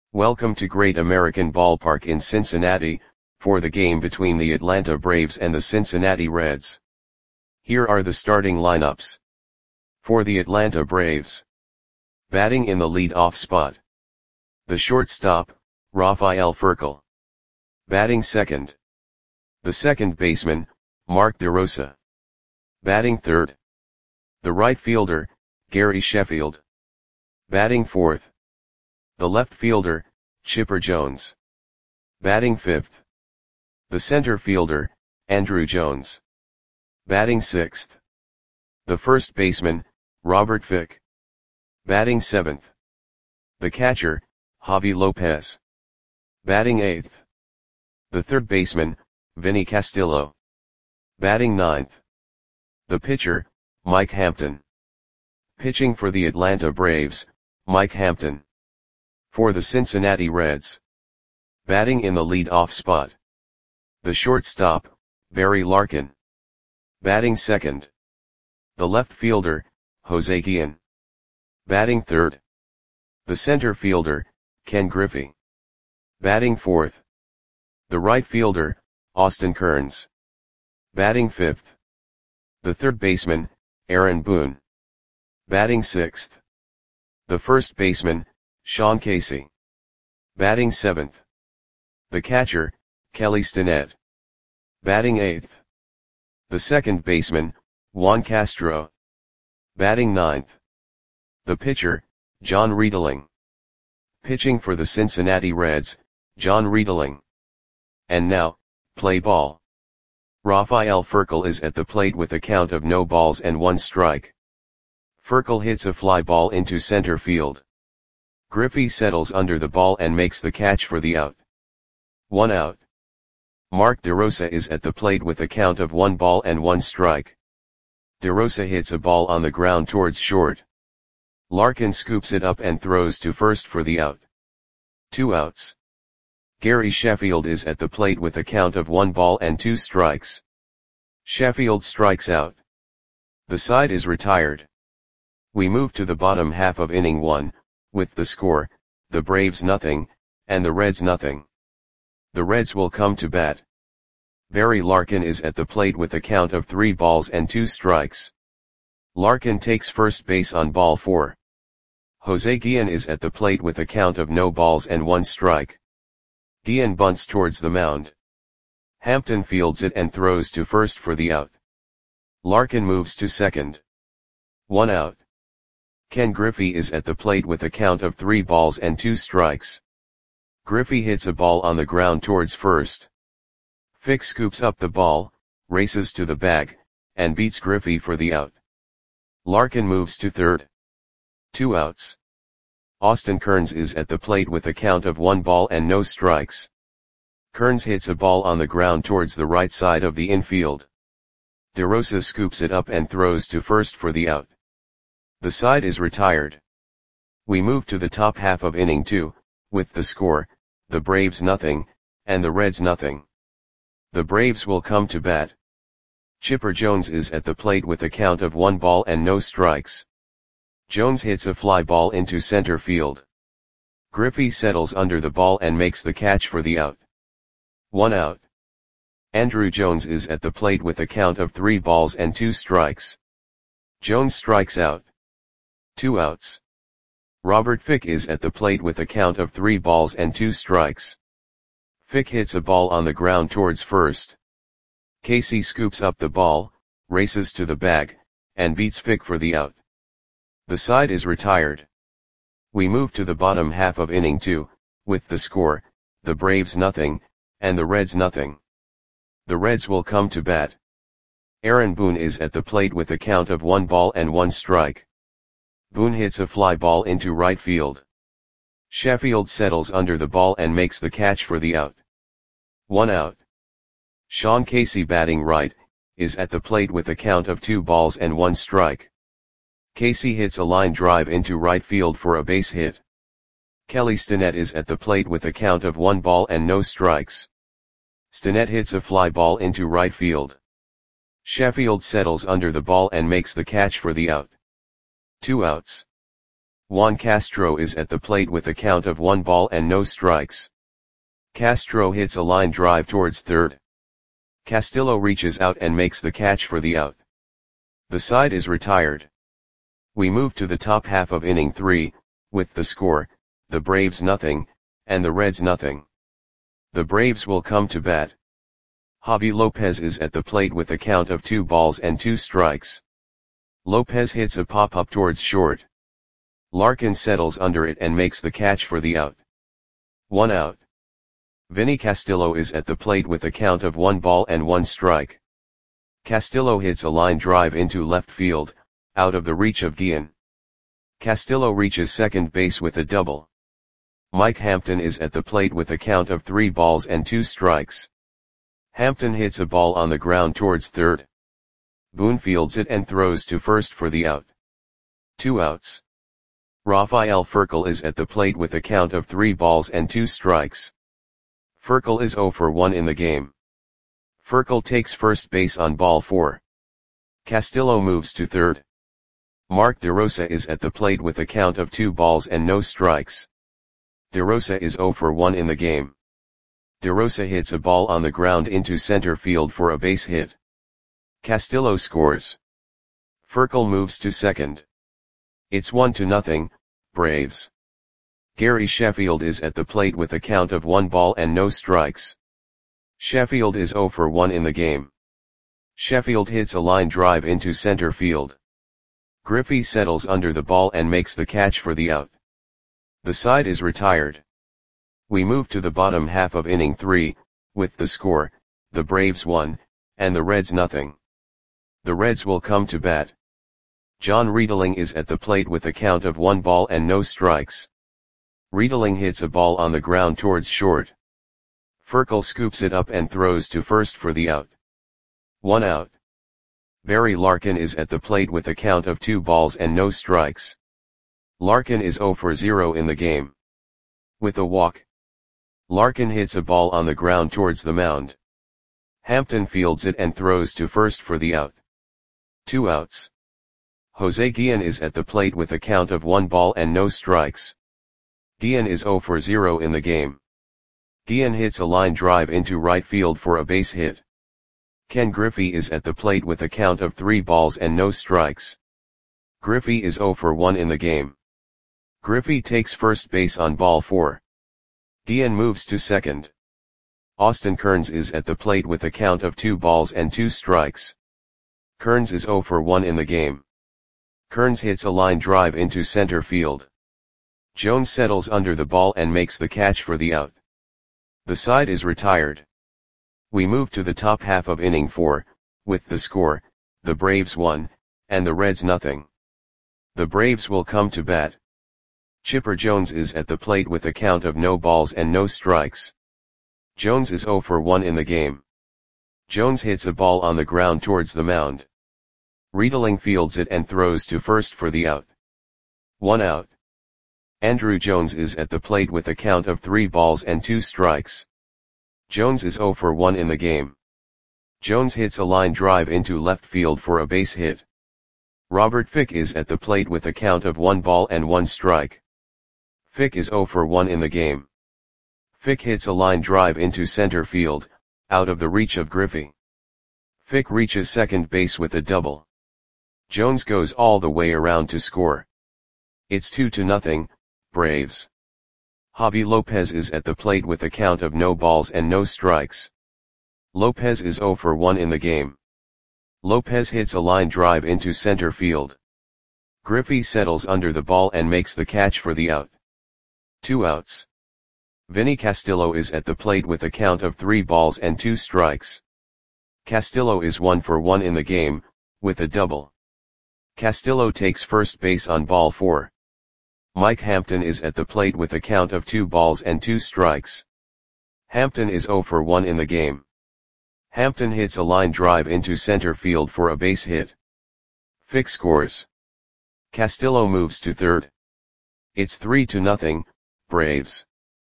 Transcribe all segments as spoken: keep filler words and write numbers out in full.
Welcome to Great American Ballpark in Cincinnati, for the game between the Atlanta Braves and the Cincinnati Reds. Here are the starting lineups. For the Atlanta Braves. Batting in the lead-off spot. The shortstop, Rafael Furcal. Batting second. The second baseman, Mark DeRosa. Batting third. The right fielder, Gary Sheffield. Batting fourth. The left fielder, Chipper Jones. Batting fifth. The center fielder, Andruw Jones. Batting sixth. The first baseman, Robert Fick. Batting seventh. The catcher, Javi Lopez. Batting eighth. The third baseman, Vinny Castillo. Batting ninth. The pitcher, Mike Hampton. Pitching for the Atlanta Braves, Mike Hampton. For the Cincinnati Reds. Batting in the lead-off spot. The shortstop, Barry Larkin. Batting second. The left fielder, Jose Guillen. Batting third. The center fielder, Ken Griffey. Batting fourth. The right fielder, Austin Kearns. Batting fifth. The third baseman, Aaron Boone. Batting sixth. The first baseman, Sean Casey. Batting seventh. The catcher, Kelly Stinnett. Batting eighth. The second baseman, Juan Castro. Batting ninth. The pitcher, John Riedling. Pitching for the Cincinnati Reds, John Riedling. And now, play ball. Rafael Furcal is at the plate with a count of no balls and one strike. Furcal hits a fly ball into center field. Griffey settles under the ball and makes the catch for the out. One out. Mark DeRosa is at the plate with a count of one ball and one strike. DeRosa hits a ball on the ground towards short. Larkin scoops it up and throws to first for the out. Two outs. Gary Sheffield is at the plate with a count of one ball and two strikes. Sheffield strikes out. The side is retired. We move to the bottom half of inning one, with the score, the Braves nothing, and the Reds nothing. The Reds will come to bat. Barry Larkin is at the plate with a count of three balls and two strikes. Larkin takes first base on ball four. Jose Guillen is at the plate with a count of no balls and one strike. Guillen bunts towards the mound. Hampton fields it and throws to first for the out. Larkin moves to second. One out. Ken Griffey is at the plate with a count of three balls and two strikes. Griffey hits a ball on the ground towards first. Fick scoops up the ball, races to the bag, and beats Griffey for the out. Larkin moves to third. Two outs. Austin Kearns is at the plate with a count of one ball and no strikes. Kearns hits a ball on the ground towards the right side of the infield. DeRosa scoops it up and throws to first for the out. The side is retired. We move to the top half of inning two, with the score, the Braves nothing, and the Reds nothing. The Braves will come to bat. Chipper Jones is at the plate with a count of one ball and no strikes. Jones hits a fly ball into center field. Griffey settles under the ball and makes the catch for the out. One out. Andruw Jones is at the plate with a count of three balls and two strikes. Jones strikes out. Two outs. Robert Fick is at the plate with a count of three balls and two strikes. Fick hits a ball on the ground towards first. Casey scoops up the ball, races to the bag, and beats Fick for the out. The side is retired. We move to the bottom half of inning two, with the score, the Braves nothing, and the Reds nothing. The Reds will come to bat. Aaron Boone is at the plate with a count of one ball and one strike. Boone hits a fly ball into right field. Sheffield settles under the ball and makes the catch for the out. One out. Sean Casey, batting right, is at the plate with a count of two balls and one strike. Casey hits a line drive into right field for a base hit. Kelly Stinnett is at the plate with a count of one ball and no strikes. Stinnett hits a fly ball into right field. Sheffield settles under the ball and makes the catch for the out. Two outs. Juan Castro is at the plate with a count of one ball and no strikes. Castro hits a line drive towards third. Castillo reaches out and makes the catch for the out. The side is retired. We move to the top half of inning three, with the score, the Braves nothing, and the Reds nothing. The Braves will come to bat. Javi Lopez is at the plate with a count of two balls and two strikes. Lopez hits a pop-up towards short. Larkin settles under it and makes the catch for the out. One out. Vinny Castillo is at the plate with a count of one ball and one strike. Castillo hits a line drive into left field, out of the reach of Guillen. Castillo reaches second base with a double. Mike Hampton is at the plate with a count of three balls and two strikes. Hampton hits a ball on the ground towards third. Boone fields it and throws to first for the out. Two outs. Rafael Furcal is at the plate with a count of three balls and two strikes. Furcal is zero for one in the game. Furcal takes first base on ball four. Castillo moves to third. Mark DeRosa is at the plate with a count of two balls and no strikes. DeRosa is zero for one in the game. DeRosa hits a ball on the ground into center field for a base hit. Castillo scores. Furcal moves to second. It's one to nothing, Braves. Gary Sheffield is at the plate with a count of one ball and no strikes. Sheffield is zero for one in the game. Sheffield hits a line drive into center field. Griffey settles under the ball and makes the catch for the out. The side is retired. We move to the bottom half of inning three, with the score, the Braves one, and the Reds nothing. The Reds will come to bat. John Riedling is at the plate with a count of one ball and no strikes. Riedling hits a ball on the ground towards short. Furcal scoops it up and throws to first for the out. One out. Barry Larkin is at the plate with a count of two balls and no strikes. Larkin is zero for zero in the game. With a walk. Larkin hits a ball on the ground towards the mound. Hampton fields it and throws to first for the out. Two outs. Jose Guillen is at the plate with a count of one ball and no strikes. Guillen is zero for zero in the game. Guillen hits a line drive into right field for a base hit. Ken Griffey is at the plate with a count of three balls and no strikes. Griffey is zero for one in the game. Griffey takes first base on ball four. Guillen moves to second. Austin Kearns is at the plate with a count of two balls and two strikes. Kearns is zero for one in the game. Kearns hits a line drive into center field. Jones settles under the ball and makes the catch for the out. The side is retired. We move to the top half of inning four, with the score, the Braves one, and the Reds nothing. The Braves will come to bat. Chipper Jones is at the plate with a count of no balls and no strikes. Jones is zero for one in the game. Jones hits a ball on the ground towards the mound. Riedling fields it and throws to first for the out. One out. Andrew Jones is at the plate with a count of three balls and two strikes. Jones is zero for one in the game. Jones hits a line drive into left field for a base hit. Robert Fick is at the plate with a count of one ball and one strike. Fick is zero for one in the game. Fick hits a line drive into center field, out of the reach of Griffey. Fick reaches second base with a double. Jones goes all the way around to score. It's two to nothing, Braves. Javi Lopez is at the plate with a count of no balls and no strikes. Lopez is zero for one in the game. Lopez hits a line drive into center field. Griffey settles under the ball and makes the catch for the out. Two outs. Vinny Castillo is at the plate with a count of three balls and two strikes. Castillo is one for one in the game, with a double. Castillo takes first base on ball four. Mike Hampton is at the plate with a count of two balls and two strikes. Hampton is zero for one in the game. Hampton hits a line drive into center field for a base hit. Fick scores. Castillo moves to third. It's three to nothing, Braves.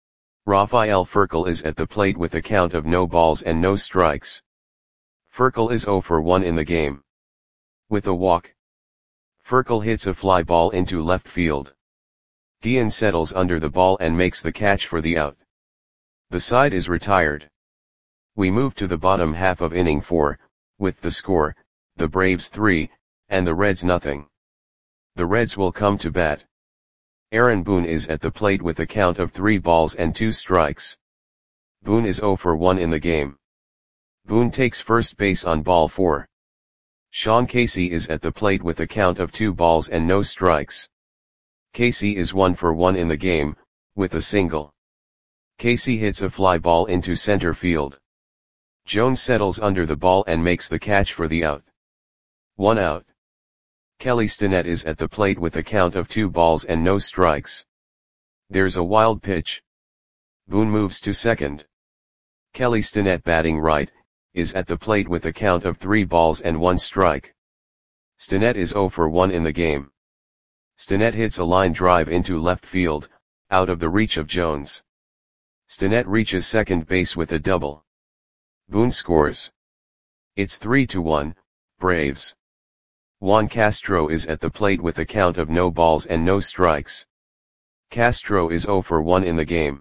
Rafael Furcal is at the plate with a count of no balls and no strikes. Furcal is zero for one in the game. With a walk. Furcal hits a fly ball into left field. Guillen settles under the ball and makes the catch for the out. The side is retired. We move to the bottom half of inning four, with the score, the Braves three, and the Reds nothing. The Reds will come to bat. Aaron Boone is at the plate with a count of three balls and two strikes. Boone is oh for one in the game. Boone takes first base on ball four. Sean Casey is at the plate with a count of two balls and no strikes. Casey is one for one in the game, with a single. Casey hits a fly ball into center field. Jones settles under the ball and makes the catch for the out. One out. Kelly Stinnett is at the plate with a count of two balls and no strikes. There's a wild pitch. Boone moves to second. Kelly Stinnett, batting right, is at the plate with a count of three balls and one strike. Stinnett is oh for one in the game. Stinnett hits a line drive into left field, out of the reach of Jones. Stinnett reaches second base with a double. Boone scores. It's three to one, Braves. Juan Castro is at the plate with a count of no balls and no strikes. Castro is oh for one in the game.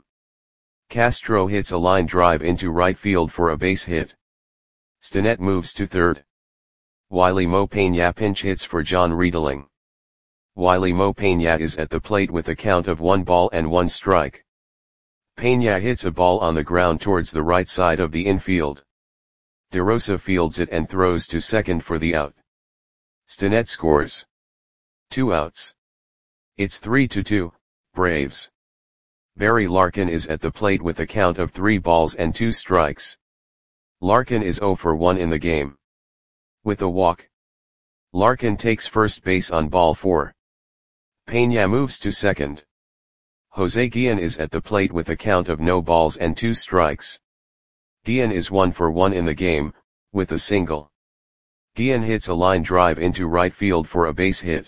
Castro hits a line drive into right field for a base hit. Stinnett moves to third. Wiley Mo Peña pinch hits for John Riedling. Wiley Mo Peña is at the plate with a count of one ball and one strike. Peña hits a ball on the ground towards the right side of the infield. DeRosa fields it and throws to second for the out. Stinnett scores. Two outs. It's three to two, Braves. Barry Larkin is at the plate with a count of three balls and two strikes. Larkin is oh for one in the game. With a walk. Larkin takes first base on ball four. Peña moves to second. Jose Guillen is at the plate with a count of no balls and two strikes. Guillen is one for one in the game, with a single. Guillen hits a line drive into right field for a base hit.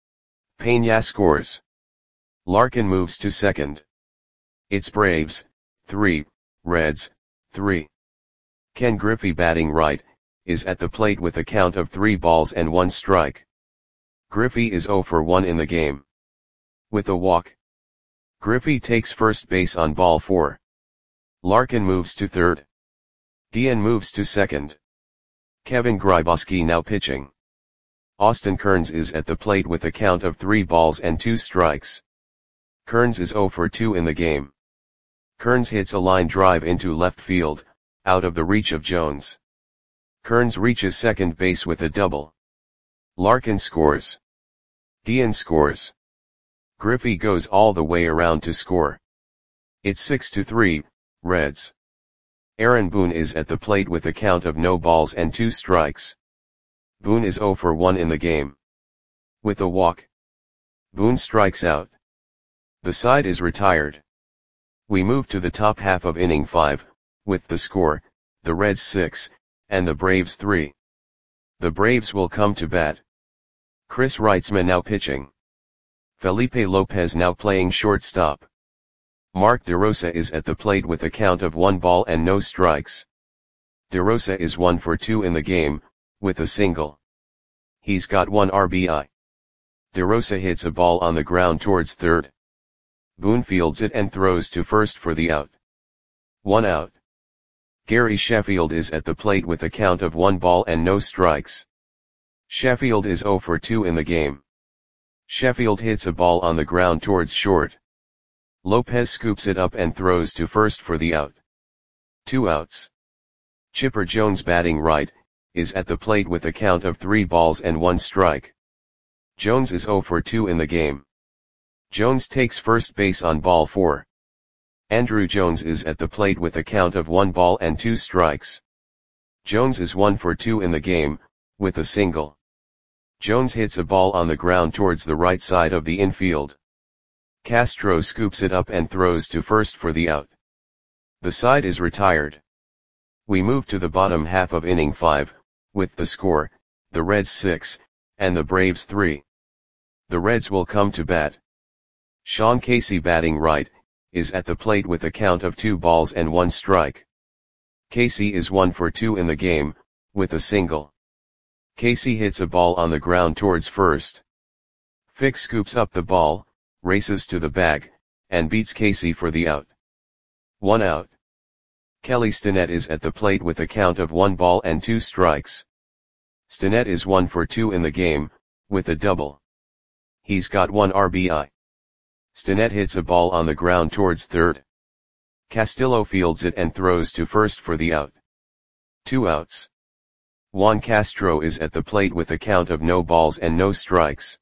Peña scores. Larkin moves to second. It's Braves, three, Reds, three. Ken Griffey, batting right, is at the plate with a count of three balls and one strike. Griffey is oh for one in the game. With a walk. Griffey takes first base on ball four. Larkin moves to third. Guillen moves to second. Kevin Grybauski now pitching. Austin Kearns is at the plate with a count of three balls and two strikes. Kearns is oh for two in the game. Kearns hits a line drive into left field, out of the reach of Jones. Kearns reaches second base with a double. Larkin scores. Guillen scores. Griffey goes all the way around to score. It's six to three, Reds. Aaron Boone is at the plate with a count of no balls and two strikes. Boone is oh for one in the game. With a walk. Boone strikes out. The side is retired. We move to the top half of inning five, with the score, the Reds six, and the Braves three. The Braves will come to bat. Chris Reitzman now pitching. Felipe Lopez now playing shortstop. Mark DeRosa is at the plate with a count of one ball and no strikes. DeRosa is one for two in the game, with a single. He's got one R B I. DeRosa hits a ball on the ground towards third. Boone fields it and throws to first for the out. One out. Gary Sheffield is at the plate with a count of one ball and no strikes. Sheffield is oh for two in the game. Sheffield hits a ball on the ground towards short. Lopez scoops it up and throws to first for the out. Two outs. Chipper Jones, batting right, is at the plate with a count of three balls and one strike. Jones is oh for two in the game. Jones takes first base on ball four. Andruw Jones is at the plate with a count of one ball and two strikes. Jones is one for two in the game, with a single. Jones hits a ball on the ground towards the right side of the infield. Castro scoops it up and throws to first for the out. The side is retired. We move to the bottom half of inning five, with the score, the Reds six, and the Braves three. The Reds will come to bat. Sean Casey, batting right, is at the plate with a count of two balls and one strike. Casey is one for two in the game, with a single. Casey hits a ball on the ground towards first. Fick scoops up the ball, races to the bag, and beats Casey for the out. One out. Kelly Stinnett is at the plate with a count of one ball and two strikes. Stinnett is one for two in the game, with a double. He's got one R B I. Stinnett hits a ball on the ground towards third. Castillo fields it and throws to first for the out. Two outs. Juan Castro is at the plate with a count of no balls and no strikes.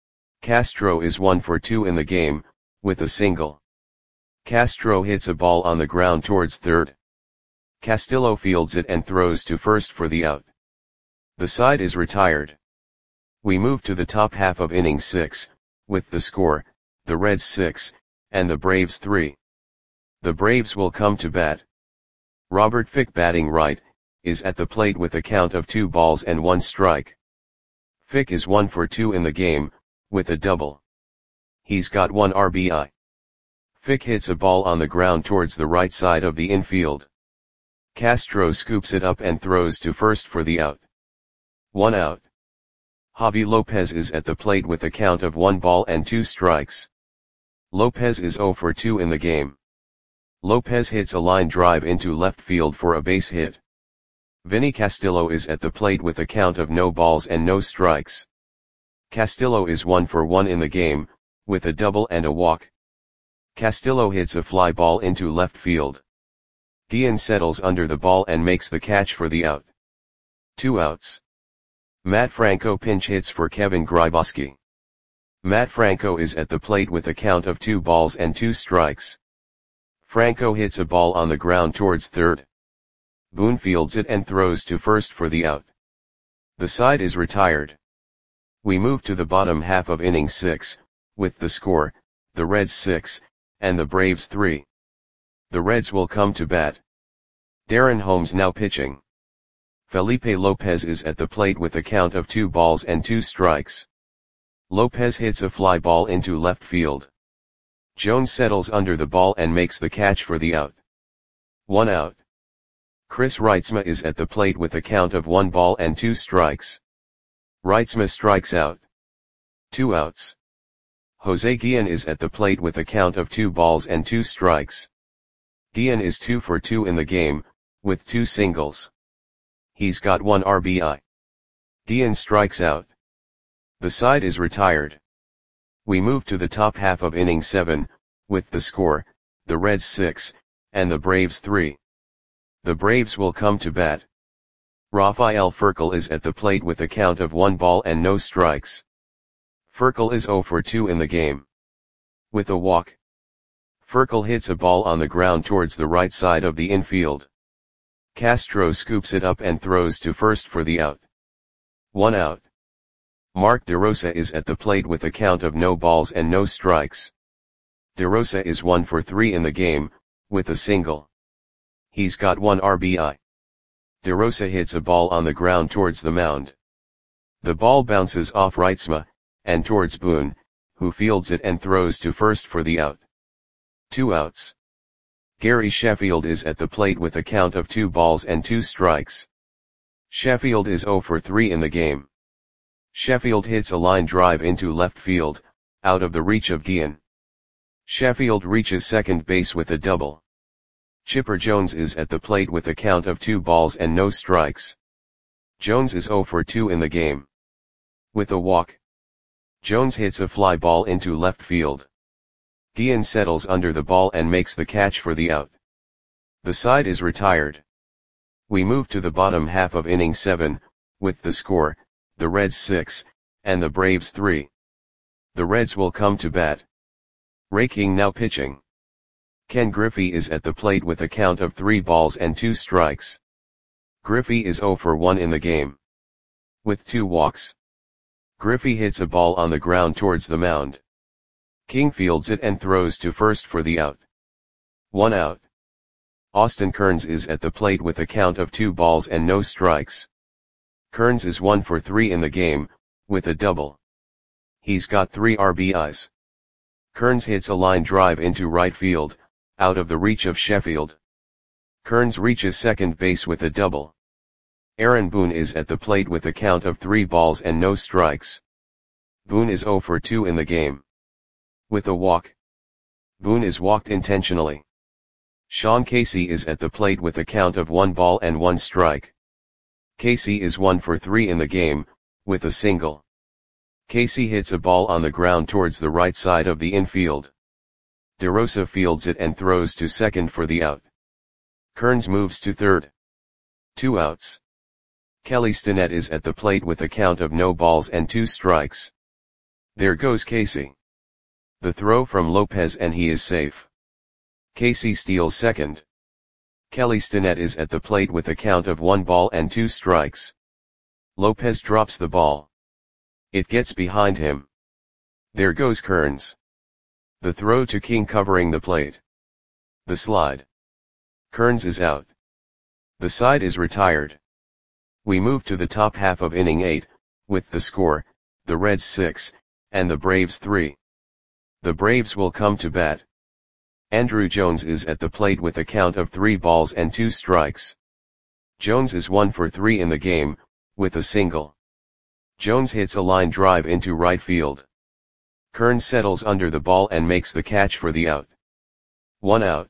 Castro is one for two in the game, with a single. Castro hits a ball on the ground towards third. Castillo fields it and throws to first for the out. The side is retired. We move to the top half of inning six, with the score, the Reds six, and the Braves three. The Braves will come to bat. Robert Fick, batting right, is at the plate with a count of two balls and one strike. Fick is one for two in the game, with a double. He's got one R B I. Fick hits a ball on the ground towards the right side of the infield. Castro scoops it up and throws to first for the out. One out. Javi Lopez is at the plate with a count of one ball and two strikes. Lopez is zero for two in the game. Lopez hits a line drive into left field for a base hit. Vinny Castillo is at the plate with a count of no balls and no strikes. Castillo is one for one in the game, with a double and a walk. Castillo hits a fly ball into left field. Guillen settles under the ball and makes the catch for the out. Two outs. Matt Franco pinch hits for Kevin Grybauski. Matt Franco is at the plate with a count of two balls and two strikes. Franco hits a ball on the ground towards third. Boone fields it and throws to first for the out. The side is retired. We move to the bottom half of inning six, with the score, the Reds six, and the Braves three. The Reds will come to bat. Darren Holmes now pitching. Felipe Lopez is at the plate with a count of two balls and two strikes. Lopez hits a fly ball into left field. Jones settles under the ball and makes the catch for the out. One out. Chris Reitzma is at the plate with a count of one ball and two strikes. Reitzma strikes out. Two outs. Jose Guillen is at the plate with a count of two balls and two strikes. Guillen is two for two in the game, with two singles. He's got one R B I. Guillen strikes out. The side is retired. We move to the top half of inning seven, with the score, the Reds six, and the Braves three. The Braves will come to bat. Rafael Furcal is at the plate with a count of one ball and no strikes. Furcal is zero for two in the game. With a walk. Furcal hits a ball on the ground towards the right side of the infield. Castro scoops it up and throws to first for the out. One out. Mark DeRosa is at the plate with a count of no balls and no strikes. DeRosa is one for three in the game, with a single. He's got one R B I. DeRosa hits a ball on the ground towards the mound. The ball bounces off Reitzma, and towards Boone, who fields it and throws to first for the out. Two outs. Gary Sheffield is at the plate with a count of two balls and two strikes. Sheffield is zero for three in the game. Sheffield hits a line drive into left field, out of the reach of Guillen. Sheffield reaches second base with a double. Chipper Jones is at the plate with a count of two balls and no strikes. Jones is zero for two in the game. With a walk. Jones hits a fly ball into left field. Guillen settles under the ball and makes the catch for the out. The side is retired. We move to the bottom half of inning seven, with the score, the Reds six, and the Braves three. The Reds will come to bat. Ray King now pitching. Ken Griffey is at the plate with a count of three balls and two strikes. Griffey is zero for one in the game. With two walks. Griffey hits a ball on the ground towards the mound. King fields it and throws to first for the out. One out. Austin Kearns is at the plate with a count of two balls and no strikes. Kearns is one for three in the game, with a double. He's got three R B Is. Kearns hits a line drive into right field, out of the reach of Sheffield. Kearns reaches second base with a double. Aaron Boone is at the plate with a count of three balls and no strikes. Boone is zero for two in the game. With a walk. Boone is walked intentionally. Sean Casey is at the plate with a count of one ball and one strike. Casey is one for three in the game, with a single. Casey hits a ball on the ground towards the right side of the infield. DeRosa fields it and throws to second for the out. Kearns moves to third. Two outs. Kelly Stinnett is at the plate with a count of no balls and two strikes. There goes Casey. The throw from Lopez and he is safe. Casey steals second. Kelly Stinnett is at the plate with a count of one ball and two strikes. Lopez drops the ball. It gets behind him. There goes Kearns. The throw to King covering the plate. The slide. Kearns is out. The side is retired. We move to the top half of inning eight, with the score, the Reds six, and the Braves three. The Braves will come to bat. Andruw Jones is at the plate with a count of three balls and two strikes. Jones is one for three in the game, with a single. Jones hits a line drive into right field. Kearns settles under the ball and makes the catch for the out. One out.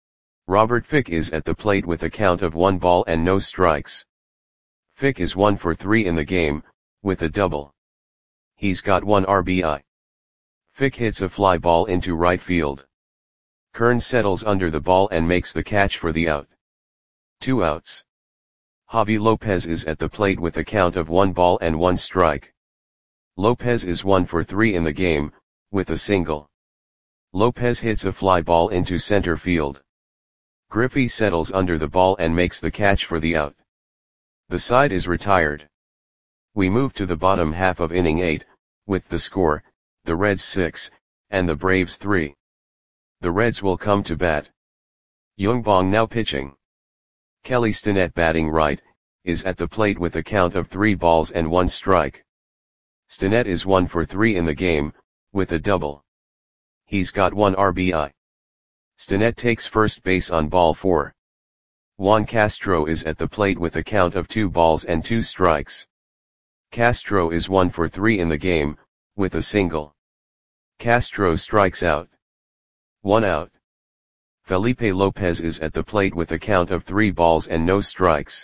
Robert Fick is at the plate with a count of one ball and no strikes. Fick is one for three in the game, with a double. He's got one R B I. Fick hits a fly ball into right field. Kearns settles under the ball and makes the catch for the out. Two outs. Javi Lopez is at the plate with a count of one ball and one strike. Lopez is one for three in the game, with a single. Lopez hits a fly ball into center field. Griffey settles under the ball and makes the catch for the out. The side is retired. We move to the bottom half of inning eight, with the score, the Reds six, and the Braves three. The Reds will come to bat. Youngbong now pitching. Kelly Stinnett batting right, is at the plate with a count of three balls and one strike. Stinnett is one for three in the game, with a double. He's got one R B I. Stinnett takes first base on ball four. Juan Castro is at the plate with a count of two balls and two strikes. Castro is one for three in the game, with a single. Castro strikes out. One out. Felipe Lopez is at the plate with a count of three balls and no strikes.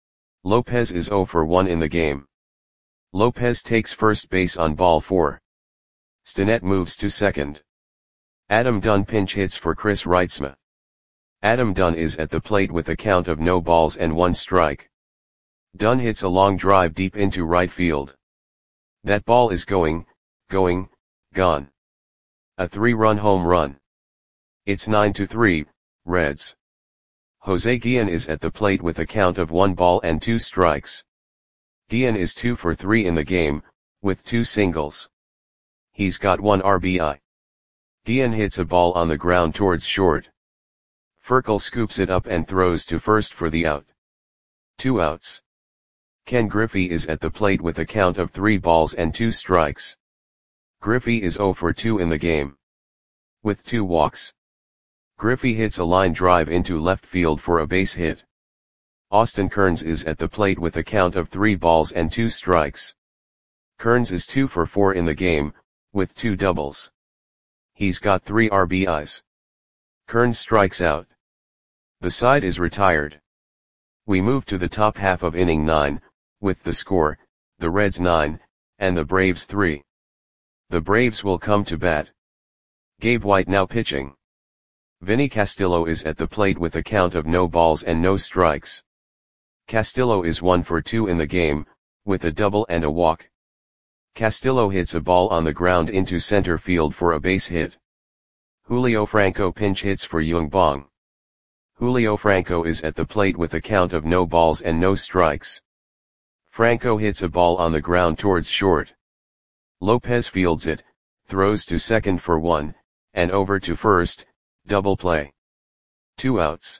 Lopez is zero for one in the game. Lopez takes first base on ball four. Stinnett moves to second. Adam Dunn pinch hits for Chris Reitzma. Adam Dunn is at the plate with a count of no balls and one strike. Dunn hits a long drive deep into right field. That ball is going, going, gone. A three-run home run. It's nine to three, Reds. Jose Guillen is at the plate with a count of one ball and two strikes. Guillen is two for three in the game, with two singles. He's got one R B I. Guillen hits a ball on the ground towards short. Furkel scoops it up and throws to first for the out. Two outs. Ken Griffey is at the plate with a count of three balls and two strikes. Griffey is zero for two in the game. With two walks. Griffey hits a line drive into left field for a base hit. Austin Kearns is at the plate with a count of three balls and two strikes. Kearns is two for four in the game, with two doubles. He's got three R B Is. Kearns strikes out. The side is retired. We move to the top half of inning nine, with the score, the Reds nine, and the Braves three. The Braves will come to bat. Gabe White now pitching. Vinny Castillo is at the plate with a count of no balls and no strikes. Castillo is one for two in the game, with a double and a walk. Castillo hits a ball on the ground into center field for a base hit. Julio Franco pinch hits for Youngbong. Julio Franco is at the plate with a count of no balls and no strikes. Franco hits a ball on the ground towards short. Lopez fields it, throws to second for one, and over to first, double play. Two outs.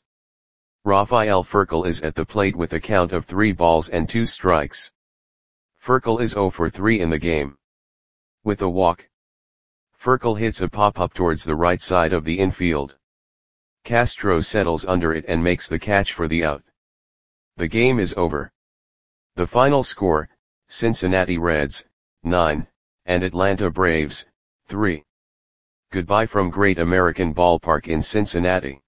Rafael Furkel is at the plate with a count of three balls and two strikes. Furkel is zero for three in the game. With a walk. Furkel hits a pop-up towards the right side of the infield. Castro settles under it and makes the catch for the out. The game is over. The final score, Cincinnati Reds, nine, and Atlanta Braves, three. Goodbye from Great American Ballpark in Cincinnati.